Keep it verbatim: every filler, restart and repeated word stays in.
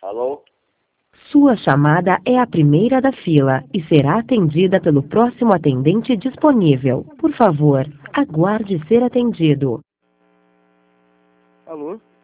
Alô? Sua chamada é a primeira da fila e será atendida pelo próximo atendente disponível. Por favor, aguarde ser atendido. Alô?